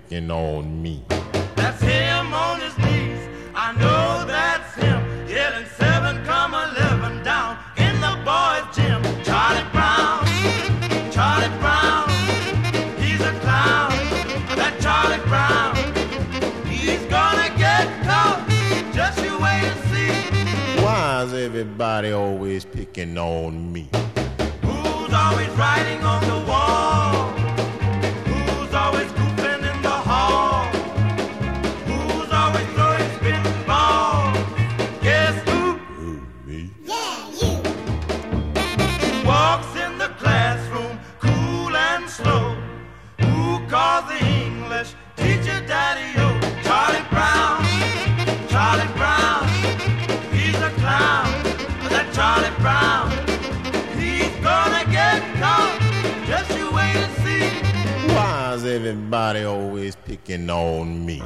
picking on me. That's him on his knees. I know that's him. Yelling 7,11 down in the boys' gym. Charlie Brown, Charlie Brown, he's a clown. That Charlie Brown, he's gonna get caught. Just you wait and see. Why is everybody always picking on me? Who's always writing on the wall? Who's always goofing in the hall? Who's always throwing spitting balls? Guess who? Me. Walks in the classroom, cool and slow. Who calls the English teacher Daddy-O? Charlie Brown, Charlie Brown, he's a clown. That Charlie Brown, he's gonna get caught. Just you wait and see. Why is everybody always picking on me?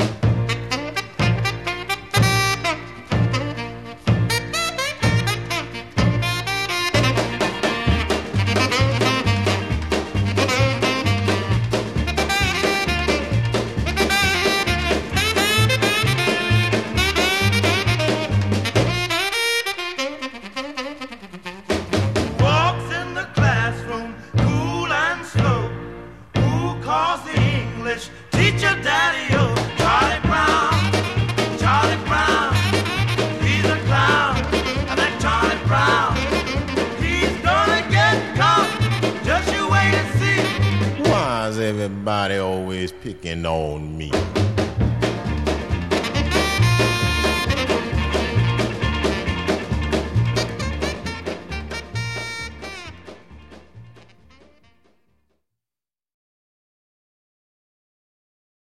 Walks in the classroom, cool and slow. Who calls the English teacher Daddy-O? Charlie Brown, Charlie Brown, he's a clown. That Charlie Brown, he's gonna get caught. Just you wait and see. Why is everybody always picking on me?